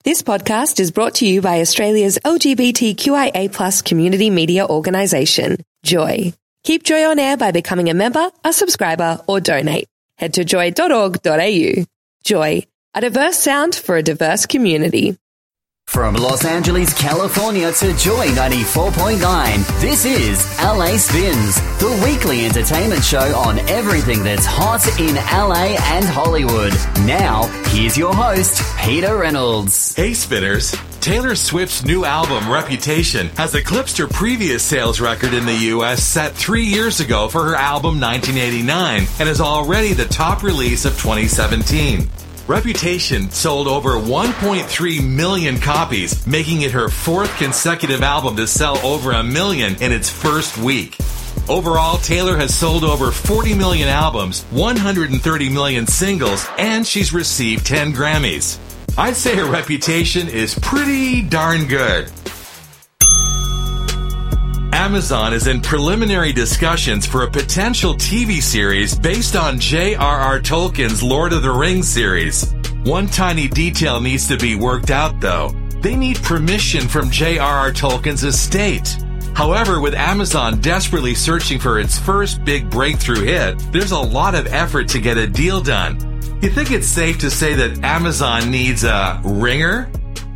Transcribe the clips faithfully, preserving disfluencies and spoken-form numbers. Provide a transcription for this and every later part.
This podcast is brought to you by Australia's L G B T Q I A plus community media organisation, Joy. Keep Joy on air by becoming a member, a subscriber, or donate. Head to joy dot org dot a u. Joy, a diverse sound for a diverse community. From Los Angeles, California to Joy ninety-four point nine, this is L A Spins, the weekly entertainment show on everything that's hot in L A and Hollywood. Now, here's your host, Peter Reynolds. Hey Spinners! Taylor Swift's new album, Reputation, has eclipsed her previous sales record in the U S set three years ago for her album nineteen eighty-nine and is already the top release of twenty seventeen. Reputation sold over one point three million copies, making it her fourth consecutive album to sell over a million in its first week. Overall, Taylor has sold over forty million albums, one hundred thirty million singles, and she's received ten Grammys. I'd say her reputation is pretty darn good. Amazon is in preliminary discussions for a potential T V series based on J R R Tolkien's Lord of the Rings series. One tiny detail needs to be worked out, though. They need permission from J R R Tolkien's estate. However, with Amazon desperately searching for its first big breakthrough hit, there's a lot of effort to get a deal done. You think it's safe to say that Amazon needs a ringer?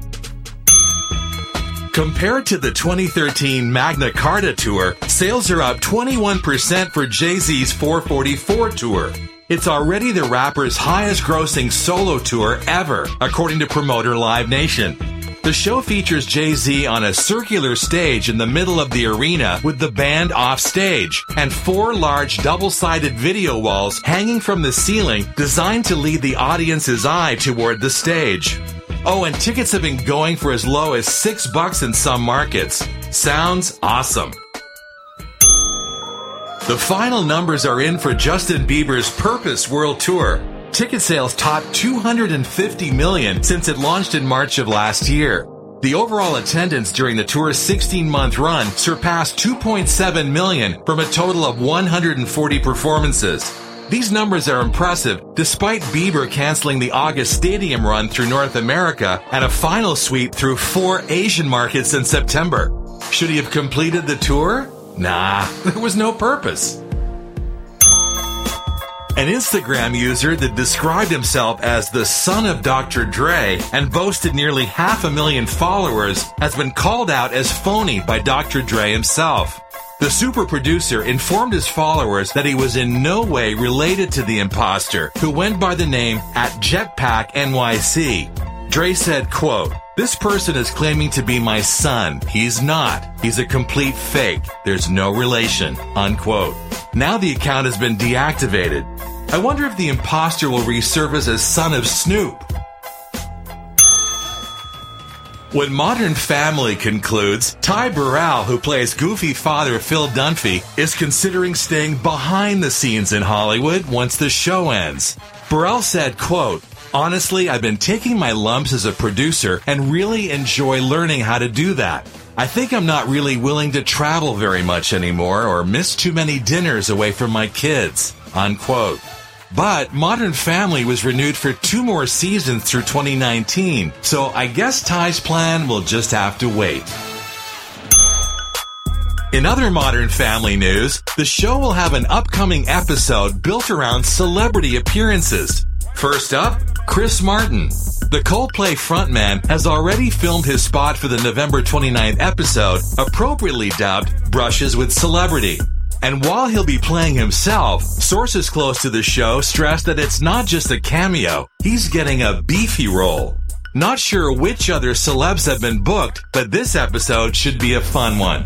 Compared to the twenty thirteen Magna Carta tour, sales are up twenty-one percent for Jay-Z's four forty-four tour. It's already the rapper's highest-grossing solo tour ever, according to promoter Live Nation. The show features Jay-Z on a circular stage in the middle of the arena with the band off stage, and four large double-sided video walls hanging from the ceiling designed to lead the audience's eye toward the stage. Oh, and tickets have been going for as low as six bucks in some markets. Sounds awesome. The final numbers are in for Justin Bieber's Purpose World Tour. Ticket sales topped two hundred fifty million since it launched in March of last year. The overall attendance during the tour's sixteen-month run surpassed two point seven million from a total of one hundred forty performances. These numbers are impressive, despite Bieber canceling the August stadium run through North America and a final sweep through four Asian markets in September. Should he have completed the tour? Nah, there was no purpose. An Instagram user that described himself as the son of Doctor Dre and boasted nearly half a million followers has been called out as phony by Doctor Dre himself. The super producer informed his followers that he was in no way related to the imposter, who went by the name at Jetpack N Y C. Dre said, quote, "This person is claiming to be my son. He's not. He's a complete fake. There's no relation," unquote. Now the account has been deactivated. I wonder if the imposter will resurface as son of Snoop. When Modern Family concludes, Ty Burrell, who plays goofy father Phil Dunphy, is considering staying behind the scenes in Hollywood once the show ends. Burrell said, quote, "Honestly, I've been taking my lumps as a producer and really enjoy learning how to do that. I think I'm not really willing to travel very much anymore or miss too many dinners away from my kids," unquote. But Modern Family was renewed for two more seasons through twenty nineteen, so I guess Ty's plan will just have to wait. In other Modern Family news, the show will have an upcoming episode built around celebrity appearances. First up, Chris Martin. The Coldplay frontman has already filmed his spot for the November twenty-ninth episode, appropriately dubbed Brushes with Celebrity. And while he'll be playing himself, sources close to the show stress that it's not just a cameo, he's getting a beefy role. Not sure which other celebs have been booked, but this episode should be a fun one.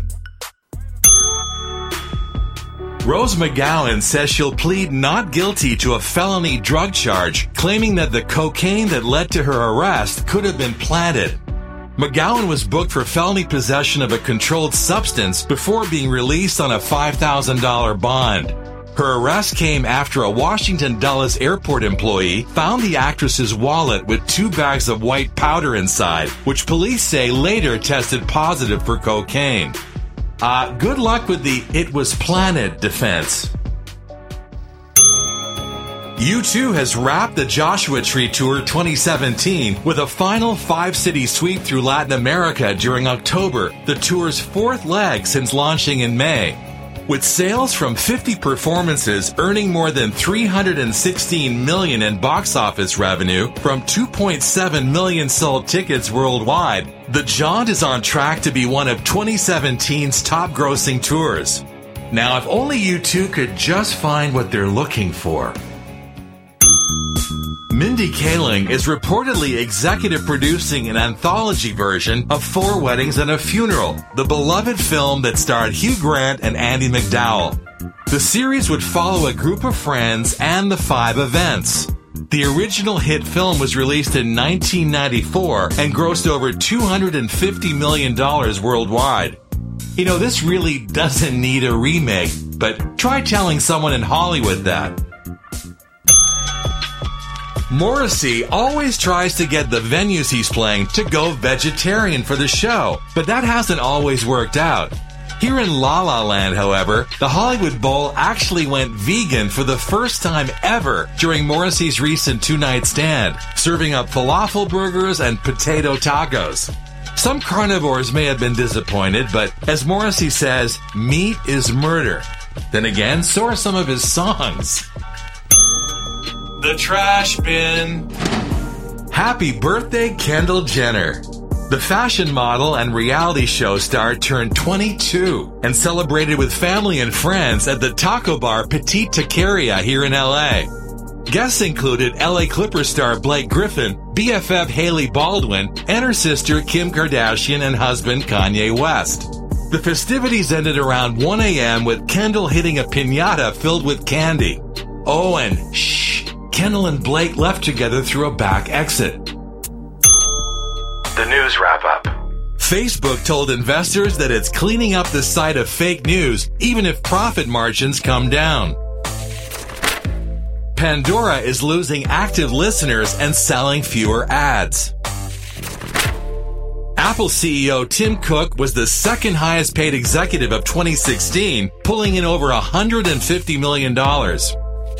Rose McGowan says she'll plead not guilty to a felony drug charge, claiming that the cocaine that led to her arrest could have been planted. McGowan was booked for felony possession of a controlled substance before being released on a five thousand dollars bond. Her arrest came after a Washington Dulles airport employee found the actress's wallet with two bags of white powder inside, which police say later tested positive for cocaine. Uh, good luck with the "it was planted" defense. U two has wrapped the Joshua Tree Tour twenty seventeen with a final five-city sweep through Latin America during October, the tour's fourth leg since launching in May. With sales from fifty performances earning more than three hundred sixteen million dollars in box office revenue from two point seven million sold tickets worldwide, the Jaunt is on track to be one of twenty seventeen's top-grossing tours. Now, if only U two could just find what they're looking for. Mindy Kaling is reportedly executive producing an anthology version of Four Weddings and a Funeral, the beloved film that starred Hugh Grant and Andie MacDowell. The series would follow a group of friends and the five events. The original hit film was released in nineteen ninety-four and grossed over two hundred fifty million dollars worldwide. You know, this really doesn't need a remake, but try telling someone in Hollywood that. Morrissey always tries to get the venues he's playing to go vegetarian for the show, but that hasn't always worked out. Here in La La Land, however, the Hollywood Bowl actually went vegan for the first time ever during Morrissey's recent two-night stand, serving up falafel burgers and potato tacos. Some carnivores may have been disappointed, but as Morrissey says, meat is murder. Then again, so are some of his songs. The trash bin. Happy birthday, Kendall Jenner. The fashion model and reality show star turned twenty-two and celebrated with family and friends at the taco bar Petite Taqueria here in L A. Guests included L A Clippers star Blake Griffin, B F F Hailey Baldwin, and her sister Kim Kardashian and husband Kanye West. The festivities ended around one a.m. with Kendall hitting a piñata filled with candy. Oh, and shh, Kendall and Blake left together through a back exit. The news wrap-up. Facebook told investors that it's cleaning up the site of fake news, even if profit margins come down. Pandora is losing active listeners and selling fewer ads. Apple C E O Tim Cook was the second highest paid executive of twenty sixteen, pulling in over one hundred fifty million dollars.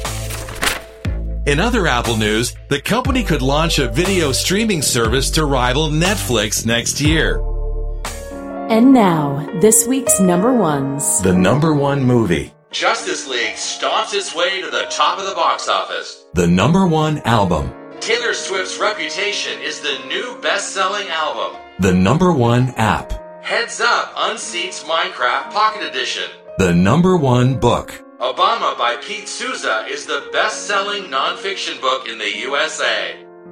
In other Apple news, the company could launch a video streaming service to rival Netflix next year. And now, this week's number ones. The number one movie. Justice League stomps its way to the top of the box office. The number one album. Taylor Swift's Reputation is the new best-selling album. The number one app. Heads Up unseats Minecraft Pocket Edition. The number one book. Obama by Pete Souza is the best-selling nonfiction book in the U S A.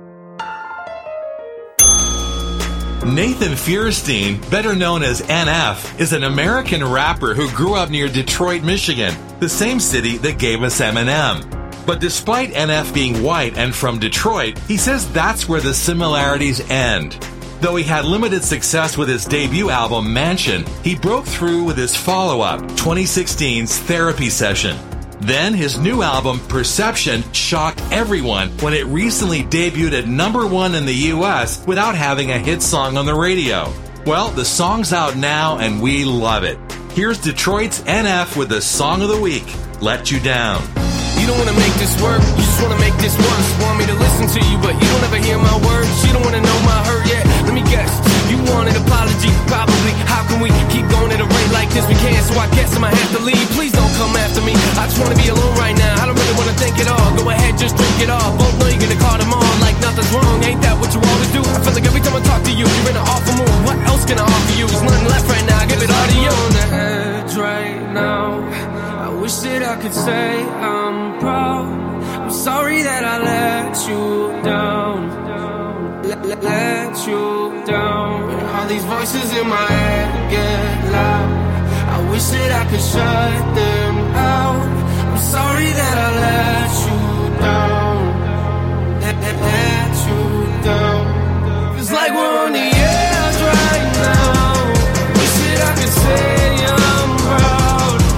Nathan Fierstein, better known as N F, is an American rapper who grew up near Detroit, Michigan, the same city that gave us Eminem. But despite N F being white and from Detroit, he says that's where the similarities end. Though he had limited success with his debut album, Mansion, he broke through with his follow-up, twenty sixteen's Therapy Session. Then his new album, Perception, shocked everyone when it recently debuted at number one in the U S without having a hit song on the radio. Well, the song's out now and we love it. Here's Detroit's N F with the song of the week, Let You Down. You don't wanna make this work, you just wanna make this worse. Want me to listen to you, but you don't ever hear my words. You don't wanna know my hurt yet. Let me guess, you want an apology, probably. How can we keep going at a rate like this? We can't, so I guess I might have to leave. Please don't come after me. I just wanna be alone right now. I don't really wanna think at all. Go ahead, just drink it all. Both know you're gonna call them on like nothing's wrong. Ain't that what you always do? I feel like every time I talk to you, you're in an awful mood. What else can I offer you? There's nothing left right now. I give it all to you. On the edge right now. I wish that I could say I'm proud. I'm sorry that I let you down. Let, let, let you down. All these voices in my head get loud. I wish that I could shut them out. I'm sorry that I let you down. Let, let, let you down. It's like we're on the edge right now. Wish that I could say I'm proud.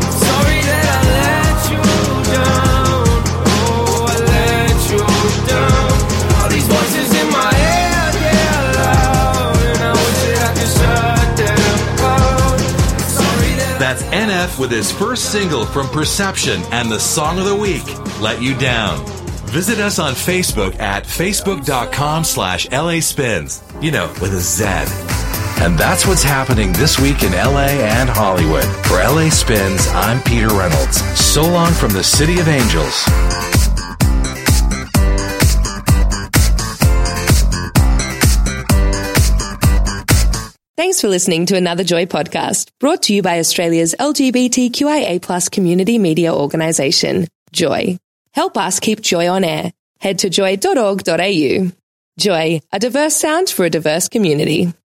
That's N F with his first single from Perception and the song of the week, Let You Down. Visit us on Facebook at facebook.com slash LA Spins, you know, with a Z. And that's what's happening this week in L A and Hollywood. For L A Spins, I'm Peter Reynolds. So long from the City of Angels. Thanks for listening to another Joy podcast, brought to you by Australia's L G B T Q I A plus community media organisation, Joy. Help us keep Joy on air. Head to joy dot org dot a u. Joy, a diverse sound for a diverse community.